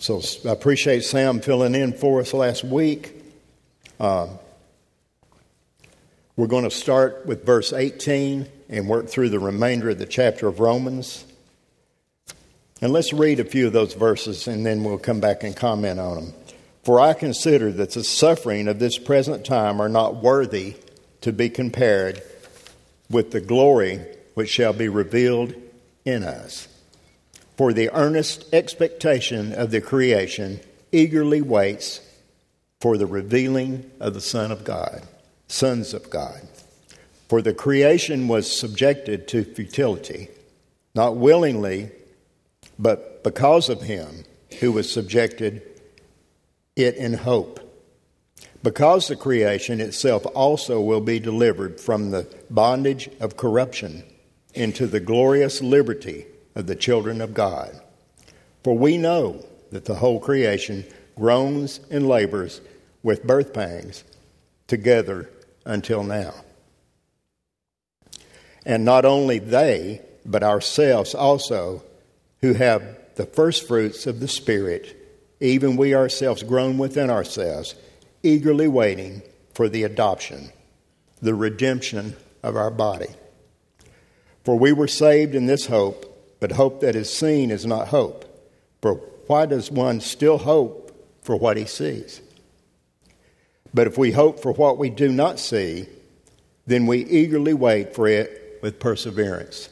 So I appreciate Sam filling in for us last week. We're going to start with verse 18 and work through the remainder of the chapter of Romans. And let's read a few of those verses and then we'll come back and comment on them. For I consider that the suffering of this present time are not worthy to be compared with the glory which shall be revealed in us. For the earnest expectation of the creation eagerly waits for the revealing of the sons of God. For the creation was subjected to futility, not willingly, but because of him who was subjected it in hope. Because the creation itself also will be delivered from the bondage of corruption into the glorious liberty of the children of God. For we know that the whole creation groans and labors with birth pangs together until now. And not only they, but ourselves also, who have the first fruits of the Spirit, even we ourselves groan within ourselves, eagerly waiting for the adoption, the redemption of our body. For we were saved in this hope, but hope that is seen is not hope. For why does one still hope for what he sees? But if we hope for what we do not see, then we eagerly wait for it with perseverance.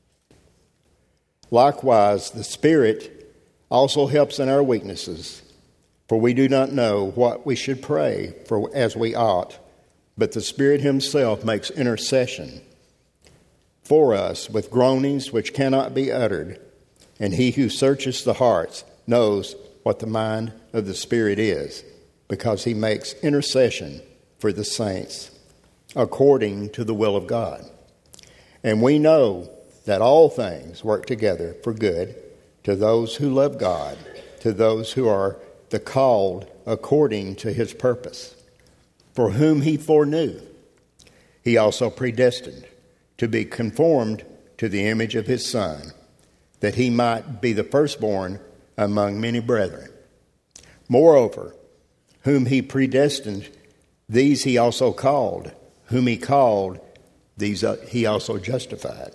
Likewise, the Spirit also helps in our weaknesses, for we do not know what we should pray for as we ought, but the Spirit himself makes intercession for us with groanings which cannot be uttered. And he who searches the hearts knows what the mind of the Spirit is, because he makes intercession for the saints according to the will of God. And we know that all things work together for good to those who love God, to those who are the called according to his purpose. For whom he foreknew, he also predestined to be conformed to the image of his Son, that he might be the firstborn among many brethren. Moreover, whom he predestined, these he also called. Whom he called, these he also justified.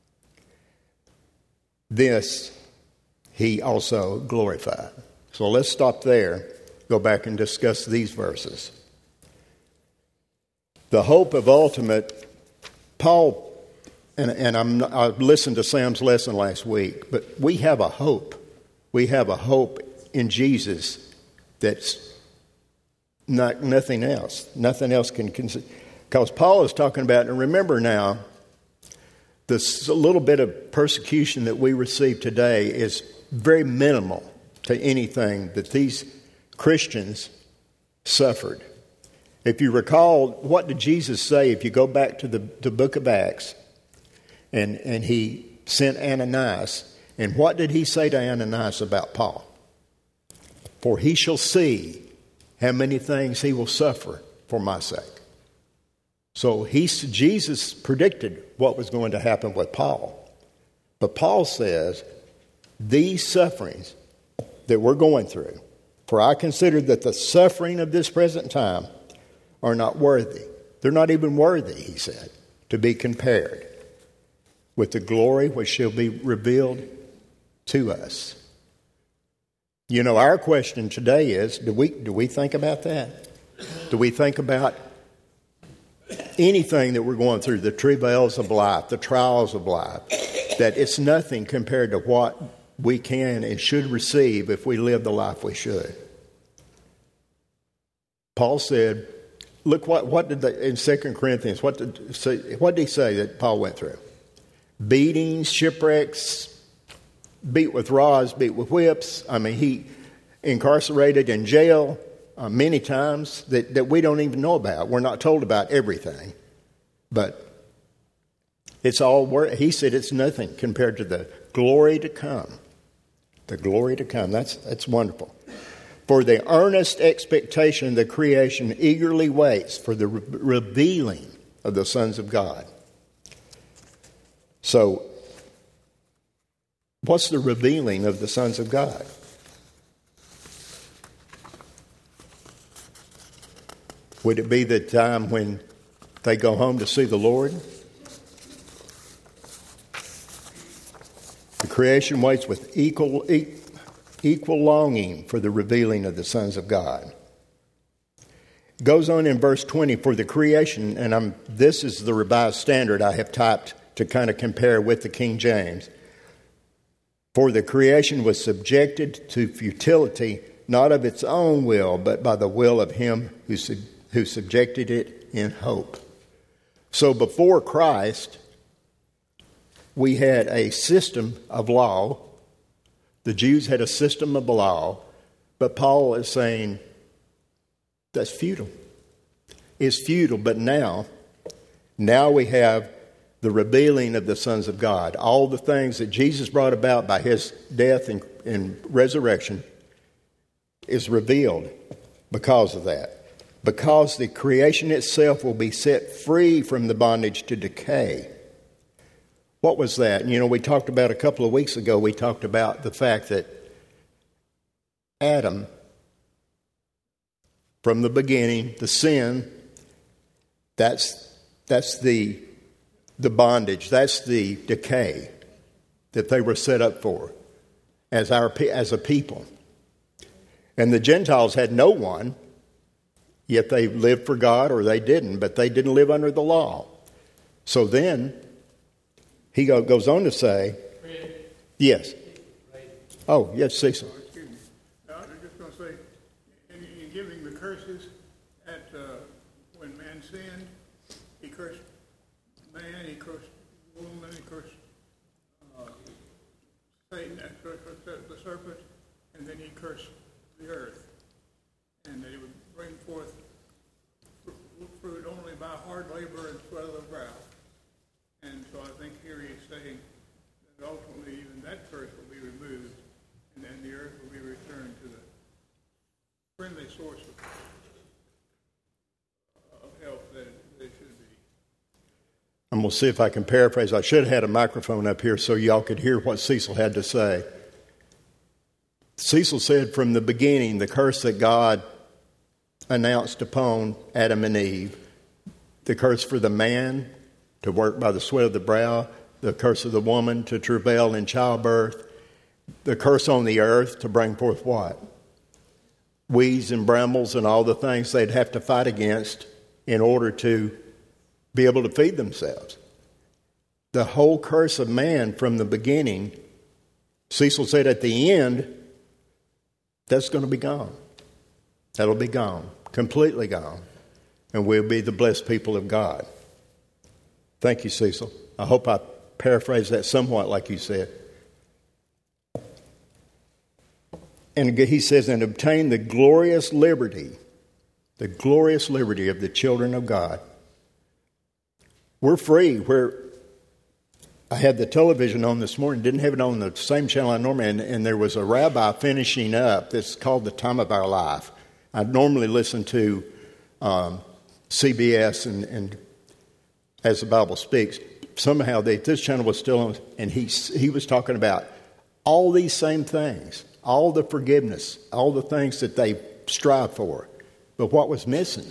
This he also glorified. So let's stop there, go back and discuss these verses. The hope of ultimate, Paul, and I listened to Sam's lesson last week, but we have a hope. We have a hope in Jesus that's nothing else. Nothing else can consider. Because Paul is talking about, and remember now, this little bit of persecution that we receive today is very minimal to anything that these Christians suffered. If you recall, what did Jesus say if you go back to the book of Acts, and he sent Ananias, and what did he say to Ananias about Paul? For he shall see how many things he will suffer for my sake. So Jesus predicted what was going to happen with Paul. But Paul says, these sufferings that we're going through, for I consider that the suffering of this present time are not worthy. They're not even worthy, he said, to be compared with the glory which shall be revealed to us. You know, our question today is, do we think about that? Do we think about anything that we're going through, the travails of life, the trials of life, that it's nothing compared to what we can and should receive if we live the life we should? Paul said, look what did in 2 Corinthians, what did he say that Paul went through? Beatings, shipwrecks, beat with rods, beat with whips. I mean, he incarcerated in jail many times that we don't even know about. We're not told about everything. But it's all he said it's nothing compared to the glory to come. The glory to come. That's wonderful. For the earnest expectation of the creation eagerly waits for the revealing of the sons of God. So, what's the revealing of the sons of God? Would it be the time when they go home to see the Lord? The creation waits with equal longing for the revealing of the sons of God. It goes on in verse 20, for the creation, and this is the Revised Standard I have typed to kind of compare with the King James. For the creation was subjected to futility, not of its own will, but by the will of him who subjected it in hope. So before Christ, we had a system of law. The Jews had a system of law, but Paul is saying that's futile. It's futile, but now we have the revealing of the sons of God. All the things that Jesus brought about by his death and resurrection is revealed because of that. Because the creation itself will be set free from the bondage to decay. What was that? We talked about a couple of weeks ago, we talked about the fact that Adam, from the beginning, the sin, that's the bondage, that's the decay that they were set up for as a people. And the Gentiles had no one, yet they lived for God or they didn't, but they didn't live under the law. So then, he goes on to say, yes. Oh, yes, Cecil. Excuse me. I was just going to say, in giving the curses when man sinned, he cursed man, he cursed woman, he cursed Satan, the serpent, and then he cursed the earth. And that he would bring forth fruit only by hard labor and sweat of the brow. And so I think here he's saying that ultimately even that curse will be removed, and then the earth will be returned to the friendly source of help that it should be. I'm going to see if I can paraphrase. I should have had a microphone up here so y'all could hear what Cecil had to say. Cecil said from the beginning, the curse that God announced upon Adam and Eve, the curse for the man to work by the sweat of the brow, the curse of the woman to travail in childbirth, the curse on the earth to bring forth what? Weeds and brambles and all the things they'd have to fight against in order to be able to feed themselves. The whole curse of man from the beginning, Cecil said at the end, that's going to be gone. That'll be gone, completely gone. And we'll be the blessed people of God. Thank you, Cecil. I hope I paraphrased that somewhat like you said. And he says, and obtain the glorious liberty of the children of God. We're free. I had the television on this morning, didn't have it on the same channel I normally, and there was a rabbi finishing up. It's called The Time of Our Life. I normally listen to CBS and As the Bible Speaks. Somehow this channel was still on, and he was talking about all these same things, all the forgiveness, all the things that they strive for. But what was missing?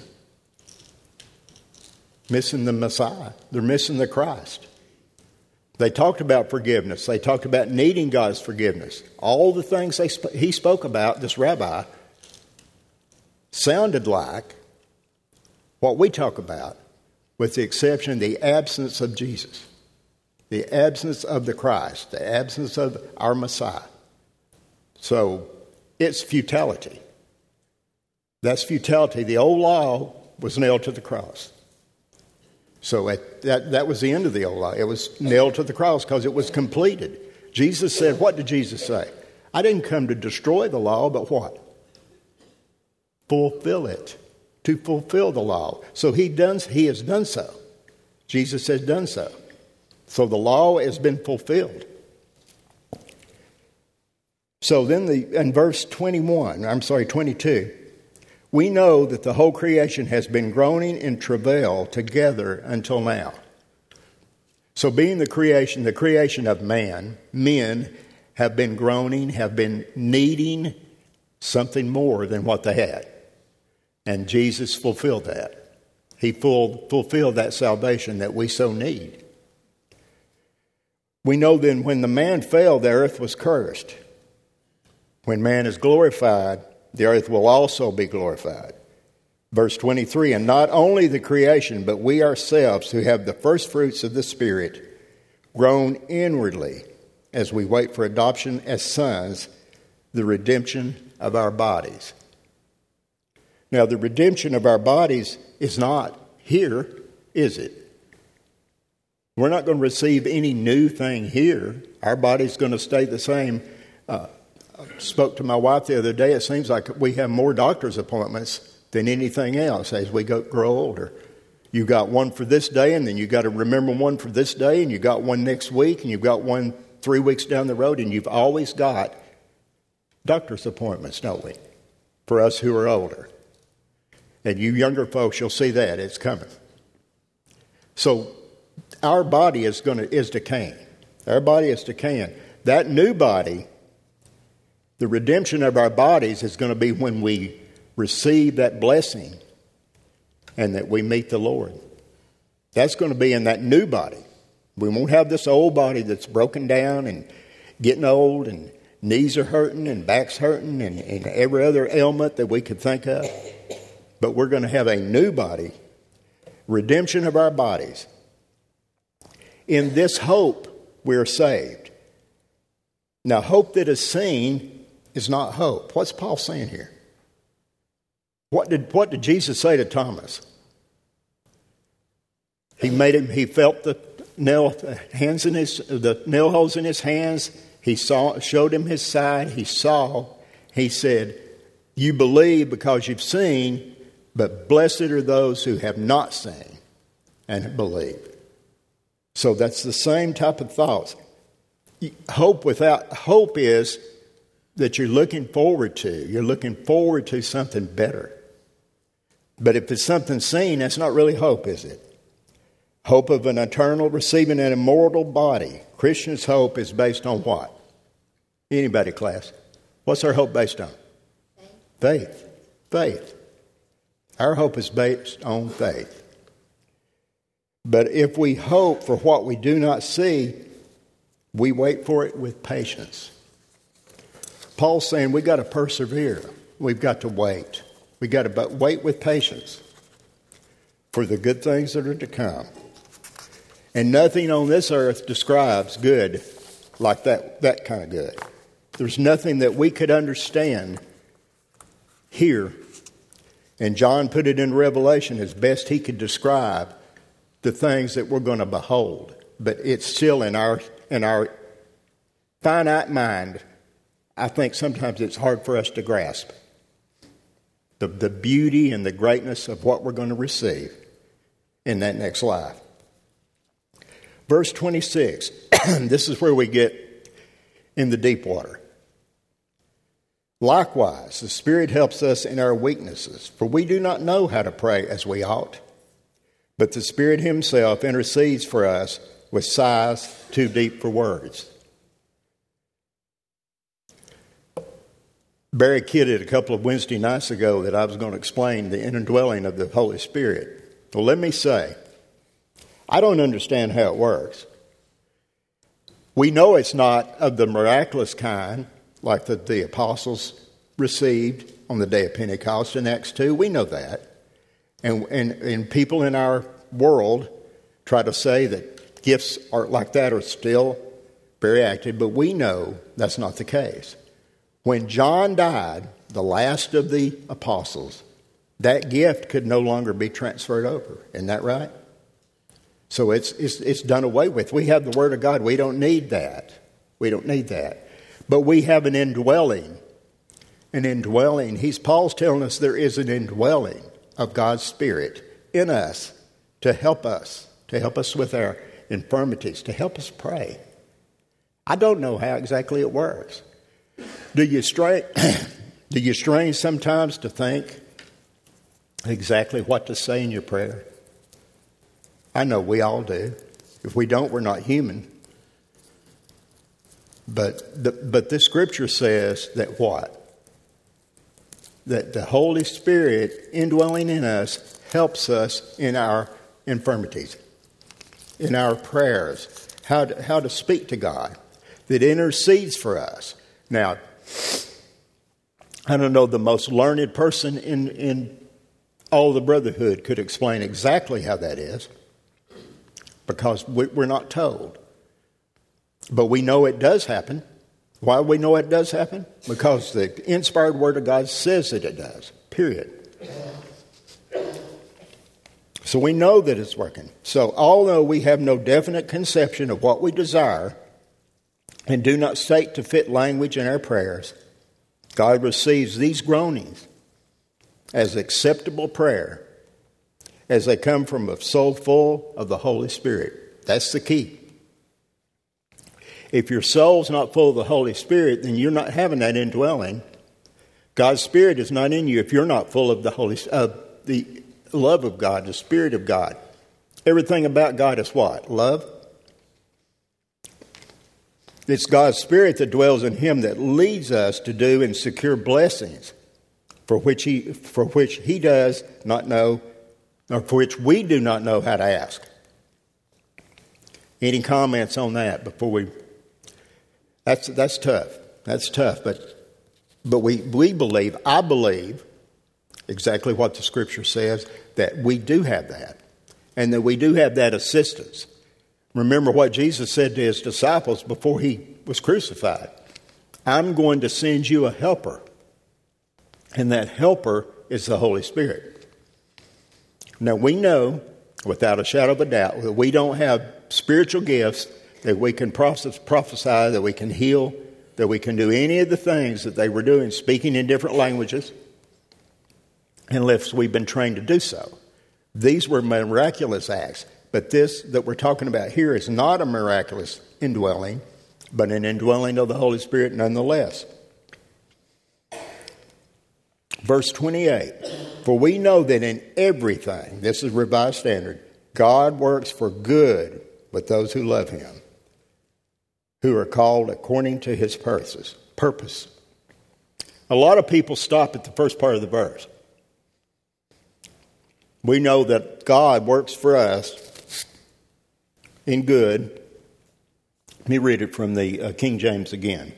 Missing the Messiah. They're missing the Christ. They talked about forgiveness. They talked about needing God's forgiveness. All the things he spoke about, this rabbi, sounded like what we talk about, with the exception of the absence of Jesus, the absence of the Christ, the absence of our Messiah. So it's futility. That's futility. The old law was nailed to the cross. So that was the end of the old law. It was nailed to the cross because it was completed. Jesus said, what did Jesus say? I didn't come to destroy the law, but what? Fulfill it. To fulfill the law. So he has done so. Jesus has done so. So the law has been fulfilled. So then in verse 22, we know that the whole creation has been groaning in travail together until now. So being the creation of man, men have been groaning, have been needing something more than what they had. And Jesus fulfilled that. He fulfilled that salvation that we so need. We know then when the man fell, the earth was cursed. When man is glorified, the earth will also be glorified. Verse 23, and not only the creation, but we ourselves who have the first fruits of the Spirit, groan inwardly as we wait for adoption as sons, the redemption of our bodies. Now, the redemption of our bodies is not here, is it? We're not going to receive any new thing here. Our body's going to stay the same. I spoke to my wife the other day. It seems like we have more doctor's appointments than anything else as we grow older. You got one for this day, and then you got to remember one for this day, and you got one next week, and you've got one 3 weeks down the road, and you've always got doctor's appointments, don't we? For us who are older. And you younger folks, you'll see that. It's coming. So our body is decaying. Our body is decaying. That new body, the redemption of our bodies is going to be when we receive that blessing and that we meet the Lord. That's going to be in that new body. We won't have this old body that's broken down and getting old and knees are hurting and back's hurting and every other ailment that we could think of. But we're going to have a new body, redemption of our bodies. In this hope, we're saved. Now, hope that is seen is not hope. What's Paul saying here? What did Jesus say to Thomas? He felt the nail holes in his hands. He showed him his side. He saw. He said, "You believe because you've seen, but blessed are those who have not seen and believe." So that's the same type of thoughts. Hope is that you're looking forward to. You're looking forward to something better. But if it's something seen, that's not really hope, is it? Hope of an eternal, receiving an immortal body. Christian's hope is based on what? Anybody, class? What's our hope based on? Faith. Faith. Our hope is based on faith. But if we hope for what we do not see, we wait for it with patience. Paul's saying we've got to persevere. We've got to wait. We've got to wait with patience for the good things that are to come. And nothing on this earth describes good like that kind of good. There's nothing that we could understand here. And John put it in Revelation as best he could describe the things that we're going to behold. But it's still in our finite mind. I think sometimes it's hard for us to grasp the beauty and the greatness of what we're going to receive in that next life. Verse 26, this is where we get in the deep water. Likewise, the Spirit helps us in our weaknesses, for we do not know how to pray as we ought. But the Spirit Himself intercedes for us with sighs too deep for words. Barry kidded a couple of Wednesday nights ago that I was going to explain the indwelling of the Holy Spirit. Well, let me say, I don't understand how it works. We know it's not of the miraculous kind like the apostles received on the day of Pentecost in Acts 2. We know that. And people in our world try to say that gifts like that are still very active, but we know that's not the case. When John died, the last of the apostles, that gift could no longer be transferred over. Isn't that right? So it's done away with. We have the Word of God. We don't need that. We don't need that. But we have an indwelling. An indwelling. Paul's telling us there is an indwelling of God's Spirit in us to help us with our infirmities, to help us pray. I don't know how exactly it works. Do you strain sometimes to think exactly what to say in your prayer? I know we all do. If we don't, we're not human. But this scripture says that what? that the Holy Spirit indwelling in us helps us in our infirmities, in our prayers, how to speak to God, that intercedes for us. Now, I don't know, the most learned person in all the brotherhood could explain exactly how that is, because we're not told. But we know it does happen. Why do we know it does happen? Because the inspired Word of God says that it does, period. So we know that it's working. So although we have no definite conception of what we desire and do not state to fit language in our prayers, God receives these groanings as acceptable prayer as they come from a soul full of the Holy Spirit. That's the key. If your soul's not full of the Holy Spirit, then you're not having that indwelling. God's Spirit is not in you if you're not full of the love of God, the Spirit of God. Everything about God is what? Love. It's God's Spirit that dwells in Him that leads us to do and secure blessings for which He does not know, or for which we do not know how to ask. Any comments on that before we? That's tough. That's tough. But we believe, I believe, exactly what the Scripture says, that we do have that, and that we do have that assistance. Remember what Jesus said to His disciples before He was crucified. I'm going to send you a helper. And that helper is the Holy Spirit. Now we know, without a shadow of a doubt, that we don't have spiritual gifts that we can prophesy, that we can heal, that we can do any of the things that they were doing, speaking in different languages, unless we've been trained to do so. These were miraculous acts. But this that we're talking about here is not a miraculous indwelling, but an indwelling of the Holy Spirit nonetheless. Verse 28, for we know that in everything, this is Revised Standard, God works for good with those who love Him, who are called according to His purpose. A lot of people stop at the first part of the verse. We know that God works for us in good. Let me read it from the King James again.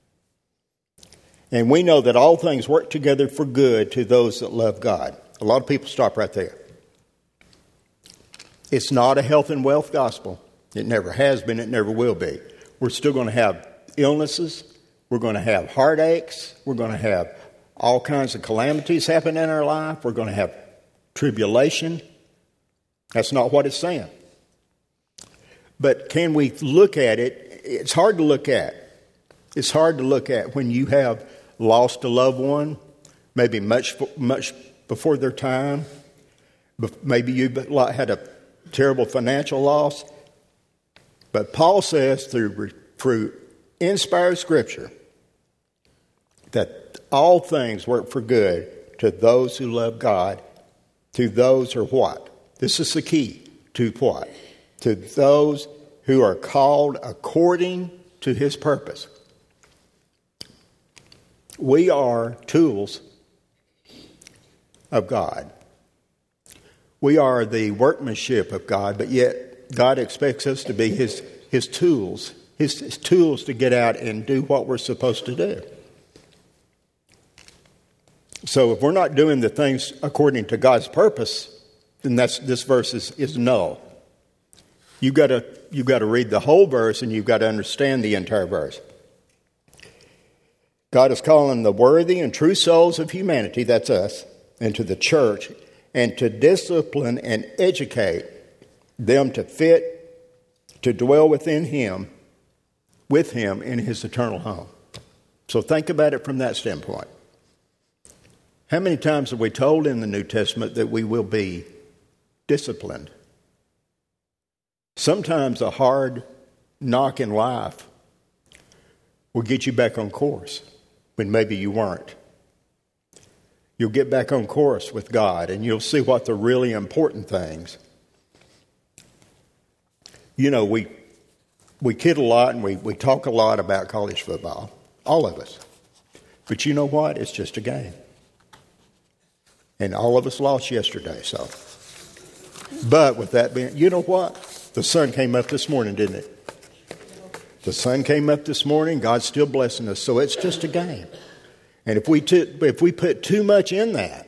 And we know that all things work together for good to those that love God. A lot of people stop right there. It's not a health and wealth gospel. It never has been. It never will be. We're still going to have illnesses. We're going to have heartaches. We're going to have all kinds of calamities happen in our life. We're going to have tribulation. That's not what it's saying. But can we look at it? It's hard to look at. It's hard to look at when you have lost a loved one, maybe much before their time. Maybe you had a terrible financial loss. But Paul says through inspired Scripture that all things work for good to those who love God, to those who are what? This is the key. To what? To those who are called according to His purpose. We are tools of God. We are the workmanship of God, but yet God expects us to be His tools, His tools to get out and do what we're supposed to do. So if we're not doing the things according to God's purpose, then this verse is null. You've got to read the whole verse, and you've got to understand the entire verse. God is calling the worthy and true souls of humanity, that's us, into the church, and to discipline and educate them to fit, to dwell within Him, with Him in His eternal home. So think about it from that standpoint. How many times have we told in the New Testament that we will be disciplined? Sometimes a hard knock in life will get you back on course when maybe you weren't. You'll get back on course with God, and you'll see what the really important things. You know, we kid a lot and we talk a lot about college football, all of us. But you know what? It's just a game. And all of us lost yesterday, so. But with that being, you know what? The sun came up this morning, didn't it? The sun came up this morning. God's still blessing us. So it's just a game. And if we put too much in that,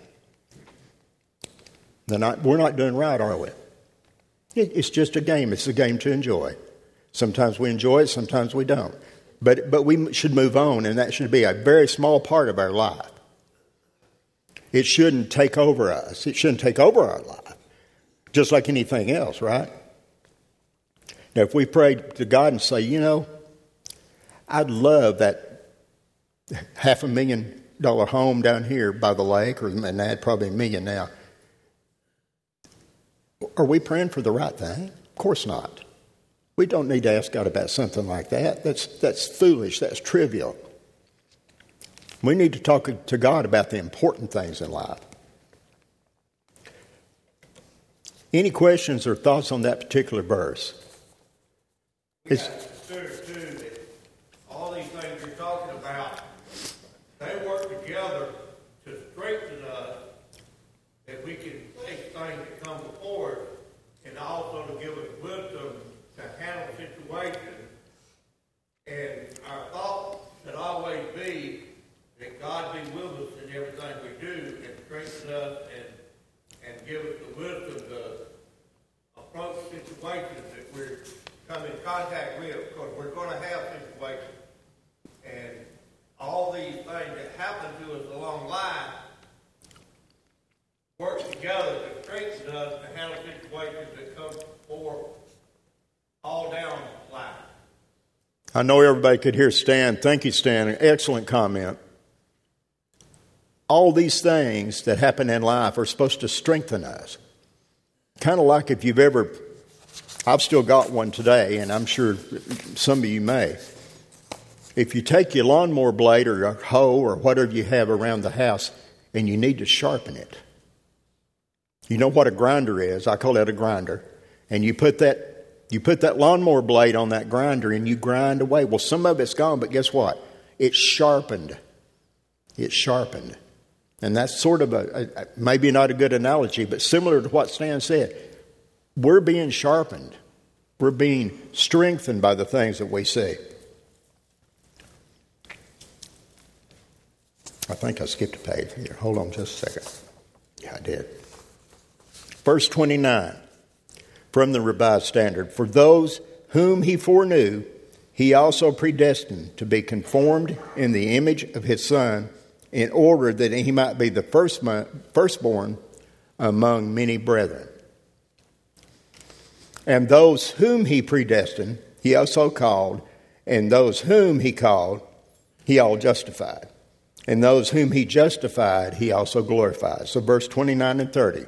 then we're not doing right, are we? It's just a game. It's a game to enjoy. Sometimes we enjoy it, sometimes we don't. But we should move on, and that should be a very small part of our life. It shouldn't take over us. It shouldn't take over our life, just like anything else, right? Now, if we pray to God and say, you know, I'd love that $500,000 home down here by the lake, and that's probably $1 million now. Are we praying for the right thing? Of course not. We don't need to ask God about something like that. That's foolish. That's trivial. We need to talk to God about the important things in life. Any questions or thoughts on that particular verse? Consider too that all these things you're talking about, they work together to strengthen us, that we can take things that come before us, and also to give us wisdom to handle situations. And our thought should always be that God be with us in everything we do, and strengthen us and give us the wisdom to approach situations that we're come in contact with, because we're going to have situations. And all these things that happen to us along life work together to strengthen us to handle situations that come before all down life. I know everybody could hear Stan. Thank you, Stan. An excellent comment. All these things that happen in life are supposed to strengthen us. Kind of like if you've ever... I've still got one today, and I'm sure some of you may. If you take your lawnmower blade or a hoe or whatever you have around the house and you need to sharpen it, you know what a grinder is. I call that a grinder. And you put that lawnmower blade on that grinder and you grind away. Well, some of it's gone, but guess what? It's sharpened. It's sharpened. And that's sort of maybe not a good analogy, but similar to what Stan said. We're being sharpened. We're being strengthened by the things that we see. I think I skipped a page here. Hold on just a second. Yeah, I did. Verse 29 from the Revised Standard. For those whom he foreknew, he also predestined to be conformed in the image of his Son, in order that he might be the firstborn among many brethren. And those whom he predestined, he also called. And those whom he called, he all justified. And those whom he justified, he also glorified. So verse 29 and 30.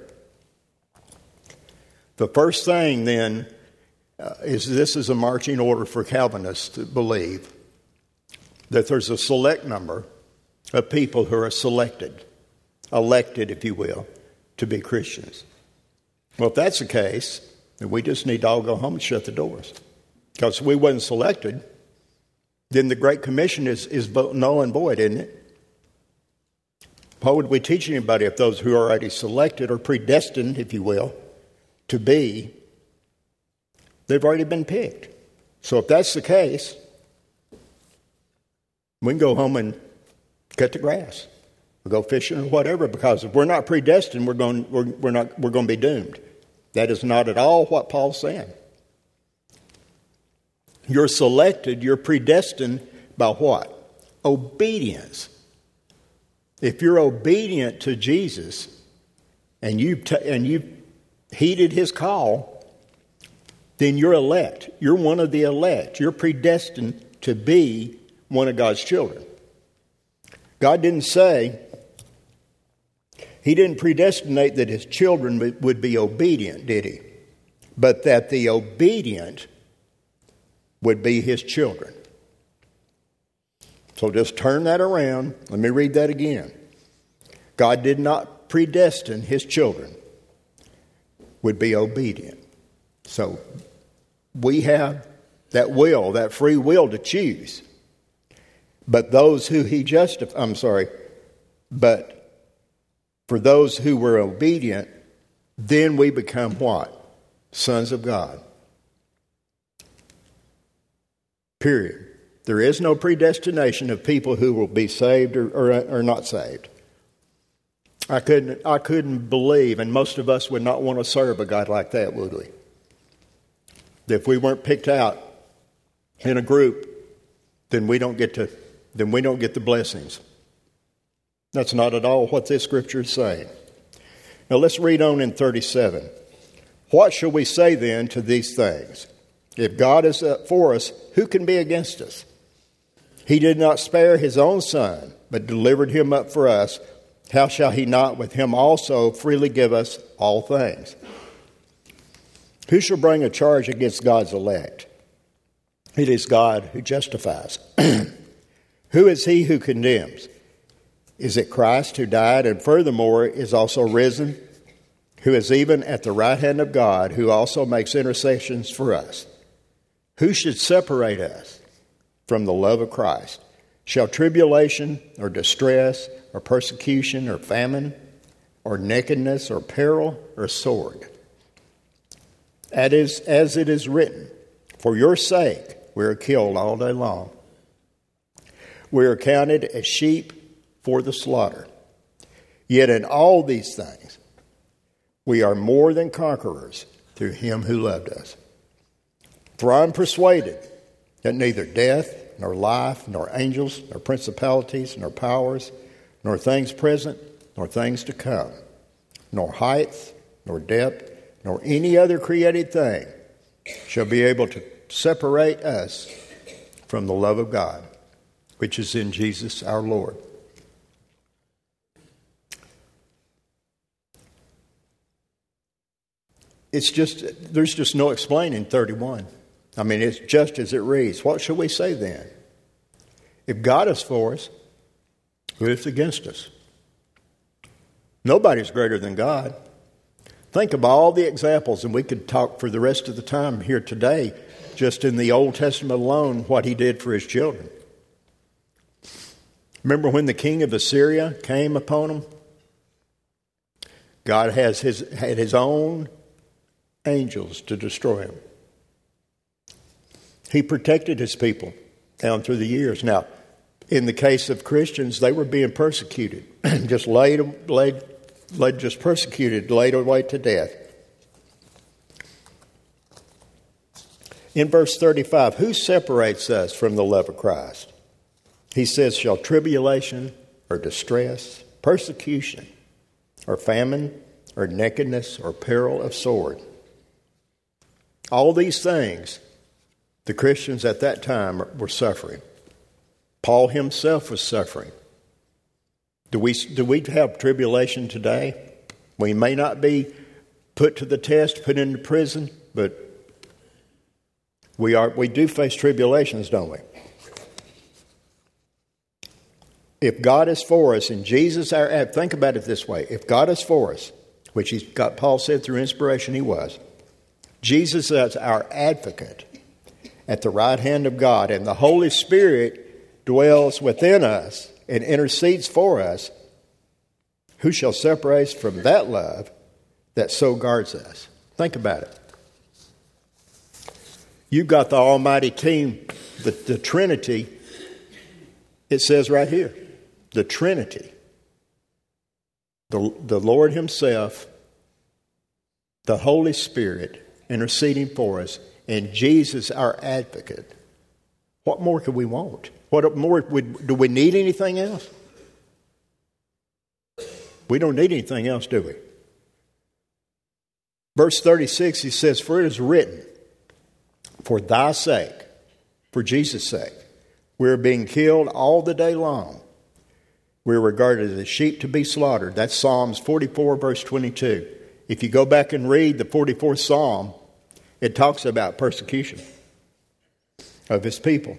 The first thing then is this is a marching order for Calvinists to believe that there's a select number of people who are selected, elected, if you will, to be Christians. Well, if that's the case, then we just need to all go home and shut the doors. Because if we wasn't selected, then the Great Commission is null and void, isn't it? How would we teach anybody if those who are already selected or predestined, if you will, to be, they've already been picked? So if that's the case, we can go home and cut the grass, or go fishing or whatever. Because if we're not predestined, we're going to be doomed. That is not at all what Paul's saying. You're selected, you're predestined by what? Obedience. If you're obedient to Jesus and you've heeded his call, then you're elect. You're one of the elect. You're predestined to be one of God's children. God didn't say, he didn't predestinate that his children would be obedient, did he? But that the obedient would be his children. So just turn that around. Let me read that again. God did not predestine his children would be obedient. So we have that will, that free will to choose. But those who he but for those who were obedient, then we become what? Sons of God. Period. There is no predestination of people who will be saved or not saved. I couldn't believe, and most of us would not want to serve a God like that, would we? If we weren't picked out in a group, then we don't get the blessings. That's not at all what this scripture is saying. Now let's read on in 37. What shall we say then to these things? If God is for us, who can be against us? He did not spare his own Son, but delivered him up for us. How shall he not with him also freely give us all things? Who shall bring a charge against God's elect? It is God who justifies. Who is he who condemns? Is it Christ who died and furthermore is also risen, who is even at the right hand of God, who also makes intercessions for us? Who should separate us from the love of Christ? Shall tribulation or distress or persecution or famine or nakedness or peril or sword? As it is written, for your sake we are killed all day long. We are counted as sheep for the slaughter. Yet in all these things we are more than conquerors through him who loved us. For I am persuaded that neither death, nor life, nor angels, nor principalities, nor powers, nor things present, nor things to come, nor height, nor depth, nor any other created thing shall be able to separate us from the love of God, which is in Jesus our Lord. There's just no explaining 31. I mean, it's just as it reads. What shall we say then? If God is for us, who is against us? Nobody's greater than God. Think of all the examples, and we could talk for the rest of the time here today, just in the Old Testament alone, what he did for his children. Remember when the king of Assyria came upon them? God had his own angels to destroy him. He protected his people down through the years. Now, in the case of Christians, they were being persecuted, just laid away to death. In verse 35, who separates us from the love of Christ? He says, shall tribulation or distress, persecution or famine or nakedness or peril of sword? All these things the Christians at that time were suffering. Paul himself was suffering. Do we have tribulation today? We may not be put to the test, put into prison, but we do face tribulations, don't we? If God is for us, and Jesus think about it this way: if God is for us, which Paul said through inspiration he was, Jesus is our advocate at the right hand of God, and the Holy Spirit dwells within us and intercedes for us. Who shall separate us from that love that so guards us? Think about it. You've got the almighty team, the Trinity. It says right here, the Trinity. The Lord himself, the Holy Spirit interceding for us, and Jesus our advocate. What more could we want? What more do we need anything else? We don't need anything else, do we? Verse 36, he says, for it is written, for thy sake, for Jesus' sake, we're being killed all the day long. We're regarded as sheep to be slaughtered. That's Psalms 44, verse 22. If you go back and read the 44th Psalm, it talks about persecution of his people.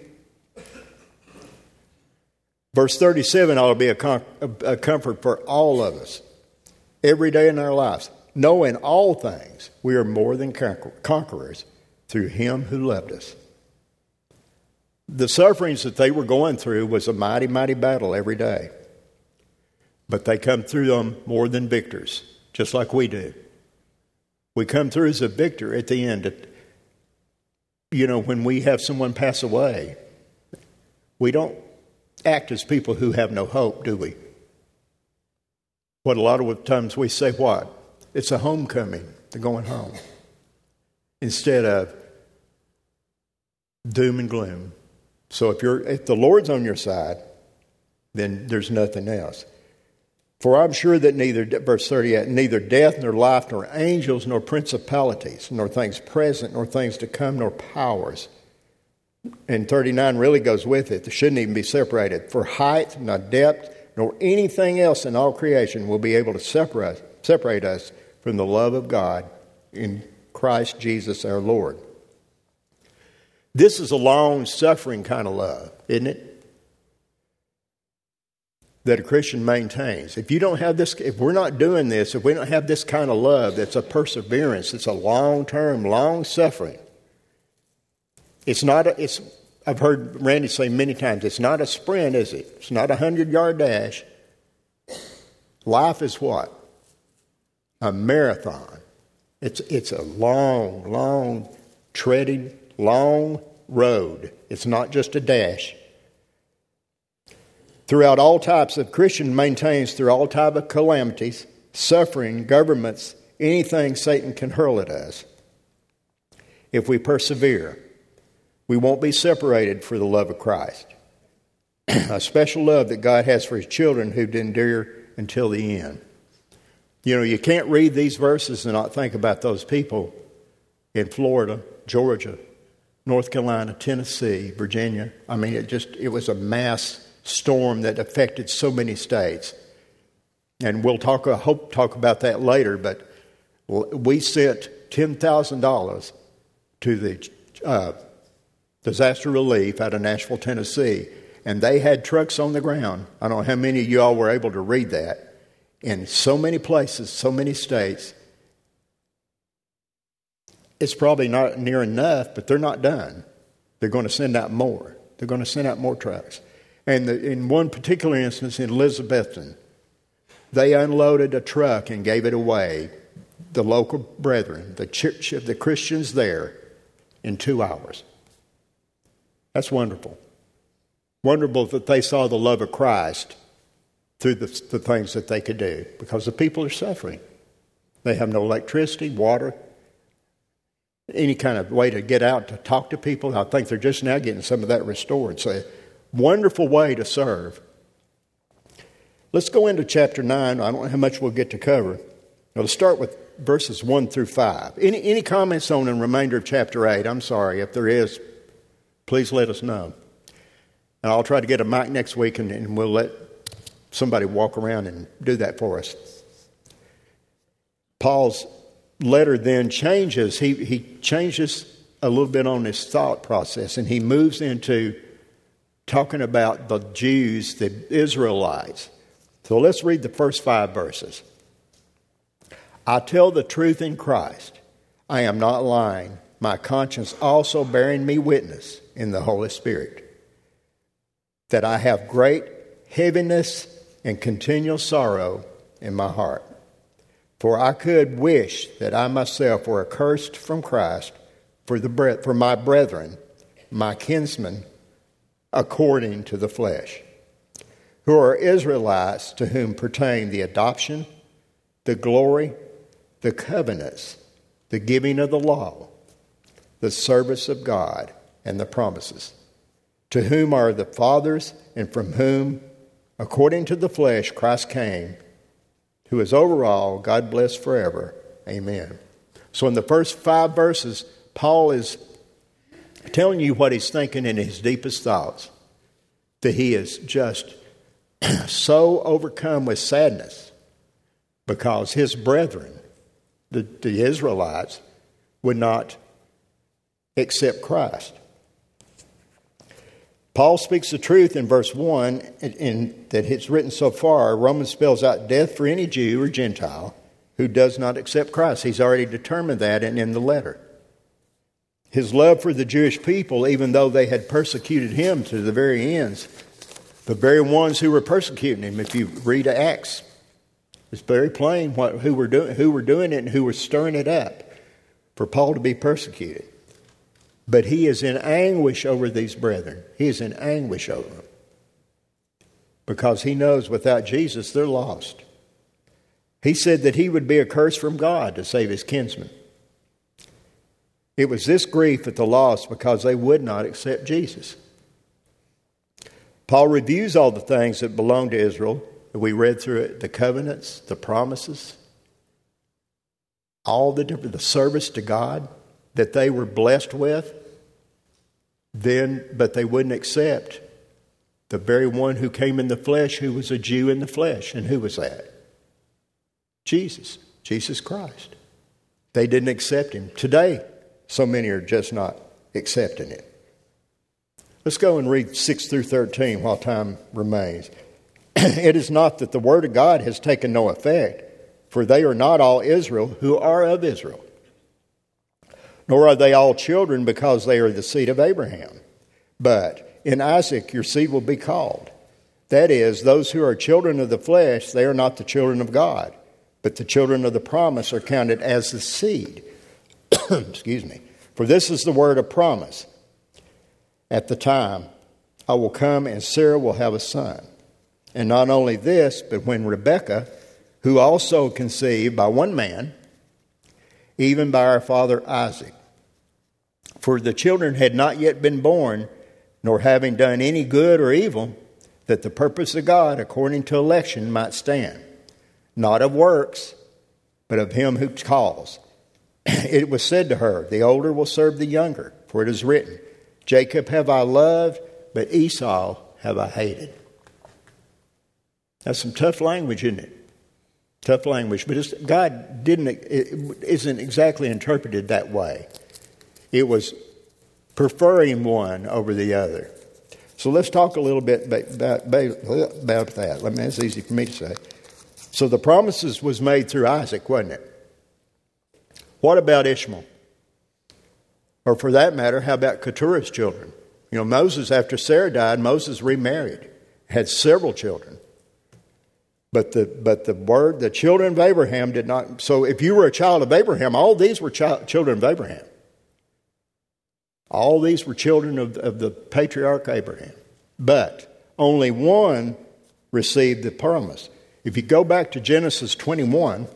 Verse 37 ought to be a comfort for all of us every day in our lives. Knowing all things, we are more than conquerors through him who loved us. The sufferings that they were going through was a mighty, mighty battle every day. But they come through them more than victors, just like we do. We come through as a victor at the end. When we have someone pass away, we don't act as people who have no hope, do we? What a lot of times we say, what? It's a homecoming. They're going home. Instead of doom and gloom. So if the Lord's on your side, then there's nothing else. For I'm sure that verse 38, neither death, nor life, nor angels, nor principalities, nor things present, nor things to come, nor powers. And 39 really goes with it. They shouldn't even be separated. For height, nor depth, nor anything else in all creation will be able to separate us from the love of God in Christ Jesus our Lord. This is a long-suffering kind of love, isn't it? That a Christian maintains. If you don't have this, if we're not doing this, if we don't have this kind of love, that's a perseverance, it's a long-term, long-suffering. I've heard Randy say many times, it's not a sprint, is it? It's not a 100-yard dash. Life is what? A marathon. It's a long treading, long road. It's not just a dash. Throughout all types of Christian maintains through all type of calamities, suffering, governments, anything Satan can hurl at us. If we persevere, we won't be separated for the love of Christ. A special love that God has for His children who'd endure until the end. You can't read these verses and not think about those people in Florida, Georgia, North Carolina, Tennessee, Virginia. I mean, it was a mass storm that affected so many states. And we'll talk about that later, but we sent $10,000 to the disaster relief out of Nashville, Tennessee, and they had trucks on the ground. I don't know how many of you all were able to read that. In so many places, so many states, it's probably not near enough, but they're not done. They're going to send out more. They're going to send out more trucks. And in one particular instance in Elizabethton, they unloaded a truck and gave it away, the local brethren, the church of the Christians there, in 2 hours. That's wonderful. Wonderful that they saw the love of Christ through the things that they could do, because the people are suffering. They have no electricity, water, any kind of way to get out to talk to people. I think they're just now getting some of that restored. So, wonderful way to serve. Let's go into chapter 9. I don't know how much we'll get to cover. Let's start with verses 1 through 5. Any comments on the remainder of chapter 8? I'm sorry. If there is, please let us know. And I'll try to get a mic next week, and we'll let somebody walk around and do that for us. Paul's letter then changes. He changes a little bit on his thought process, and he moves into talking about the Jews, the Israelites. So let's read the first 5 verses. I tell the truth in Christ. I am not lying. My conscience also bearing me witness in the Holy Spirit, that I have great heaviness and continual sorrow in my heart. For I could wish that I myself were accursed from Christ for my brethren, my kinsmen, according to the flesh, who are Israelites, to whom pertain the adoption, the glory, the covenants, the giving of the law, the service of God, and the promises, to whom are the fathers, and from whom, according to the flesh, Christ came, who is over all, God bless forever. Amen. So in the first 5 verses, Paul is telling you what he's thinking in his deepest thoughts, that he is just so overcome with sadness because his brethren, the Israelites, would not accept Christ. Paul speaks the truth in verse 1 in that it's written so far. Romans spells out death for any Jew or Gentile who does not accept Christ. He's already determined that in the letter. His love for the Jewish people, even though they had persecuted him to the very ends, The very ones who were persecuting him, if you read Acts, it's very plain who were doing it and who were stirring it up for Paul to be persecuted. But he is in anguish over these brethren. He is in anguish over them. Because he knows without Jesus, they're lost. He said that he would be a curse from God to save his kinsmen. It was this grief at the loss because they would not accept Jesus. Paul reviews all the things that belong to Israel. We read through it, the covenants, the promises, all the service to God that they were blessed with. But they wouldn't accept the very one who came in the flesh, who was a Jew in the flesh. And who was that? Jesus Christ. They didn't accept him. Today, so many are just not accepting it. Let's go and read 6 through 13 while time remains. It is not that the word of God has taken no effect, for they are not all Israel who are of Israel. Nor are they all children because they are the seed of Abraham. But in Isaac your seed will be called. That is, those who are children of the flesh, they are not the children of God. But the children of the promise are counted as the seed. Excuse me. For this is the word of promise. At the time, I will come and Sarah will have a son. And not only this, but when Rebekah, who also conceived by one man, even by our father Isaac, for the children had not yet been born, nor having done any good or evil, that the purpose of God according to election might stand, not of works, but of him who calls. It was said to her, the older will serve the younger, for it is written, Jacob have I loved, but Esau have I hated. That's some tough language, isn't it? Tough language, but God isn't exactly interpreted that way. It was preferring one over the other. So let's talk a little bit about that. I mean, that's easy for me to say. So the promises was made through Isaac, wasn't it? What about Ishmael? Or for that matter, how about Keturah's children? You know, Moses, after Sarah died, Moses remarried, had several children. But the children of Abraham did not. So if you were a child of Abraham, all these were children of Abraham. All these were children of the patriarch Abraham. But only one received the promise. If you go back to Genesis 21,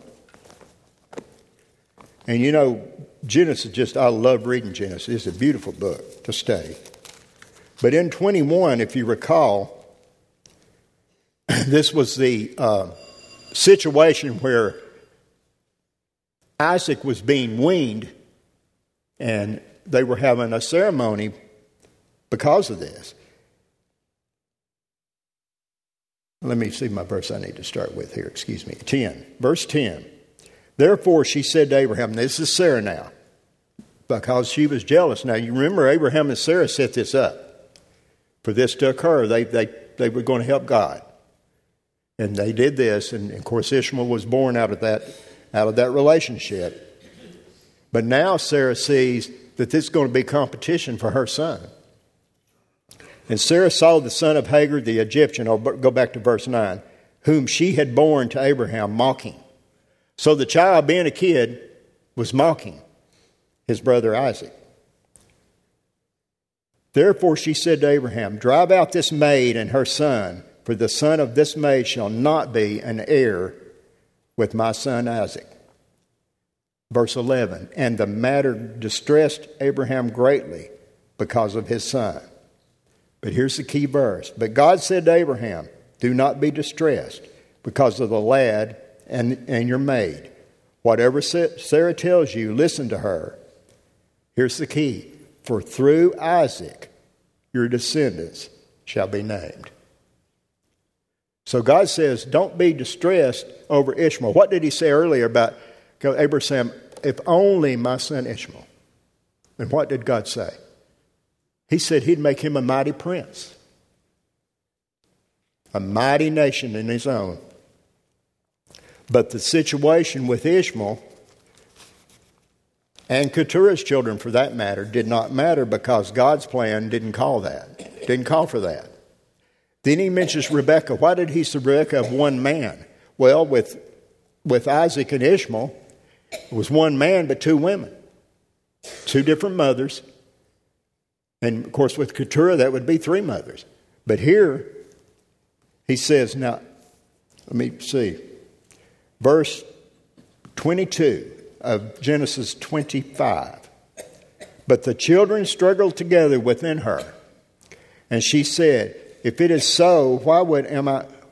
and you know, Genesis I love reading Genesis. It's a beautiful book to study. But in 21, if you recall, this was the situation where Isaac was being weaned, and they were having a ceremony because of this. Let me see my verse I need to start with here. Excuse me. 10. Verse 10. Therefore she said to Abraham, this is Sarah now, because she was jealous. Now you remember Abraham and Sarah set this up for this to occur. They were going to help God. And they did this, and of course Ishmael was born out of that relationship. But now Sarah sees that this is going to be competition for her son. And Sarah saw the son of Hagar the Egyptian, or go back to verse 9, whom she had borne to Abraham, mocking. So the child, being a kid, was mocking his brother Isaac. Therefore she said to Abraham, drive out this maid and her son, for the son of this maid shall not be an heir with my son Isaac. Verse 11, and the matter distressed Abraham greatly because of his son. But here's the key verse. But God said to Abraham, do not be distressed because of the lad and your maid. Whatever Sarah tells you, listen to her. Here's the key. For through Isaac your descendants shall be named. So God says, don't be distressed over Ishmael. What did he say earlier about Abraham? If only my son Ishmael. And what did God say? He said he'd make him a mighty prince. A mighty nation in his own. But the situation with Ishmael and Keturah's children, for that matter, did not matter because God's plan didn't call for that. Then he mentions Rebekah. Why did he say Rebekah of one man? Well, with Isaac and Ishmael, it was one man but two women. Two different mothers. And, of course, with Keturah, that would be three mothers. But here, he says, now, let me see. Verse 22 of Genesis 25. But the children struggled together within her. And she said, if it is so, why am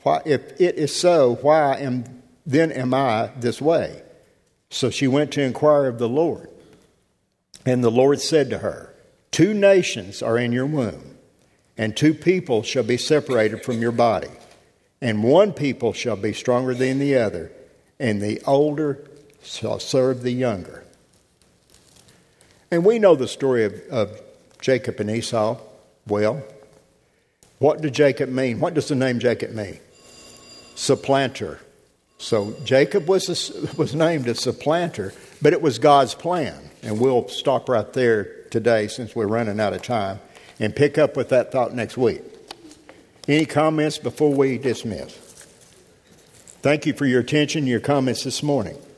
I this way? So she went to inquire of the Lord. And the Lord said to her, 2 nations are in your womb, and 2 people shall be separated from your body. And one people shall be stronger than the other, and the older shall serve the younger. And we know the story of Jacob and Esau well. What did Jacob mean? What does the name Jacob mean? Supplanter. So Jacob was named a supplanter, but it was God's plan. And we'll stop right there today since we're running out of time and pick up with that thought next week. Any comments before we dismiss? Thank you for your attention and your comments this morning.